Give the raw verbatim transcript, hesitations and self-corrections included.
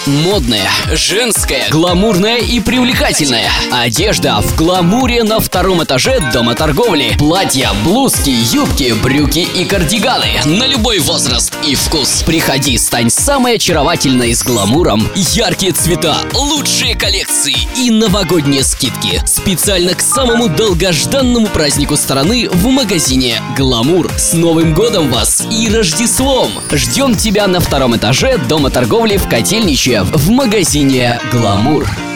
Модная, женская, гламурная и привлекательная. Одежда в гламуре на втором этаже дома торговли. Платья, блузки, юбки, брюки и кардиганы. На любой возраст и вкус. Приходи, стань самой очаровательной с гламуром. Яркие цвета, лучшие коллекции и новогодние скидки. Специально к самому долгожданному празднику страны в магазине «Гламур». С Новым годом вас и Рождеством! Ждем тебя на втором этаже дома торговли в Котельниче в магазине «Гламур».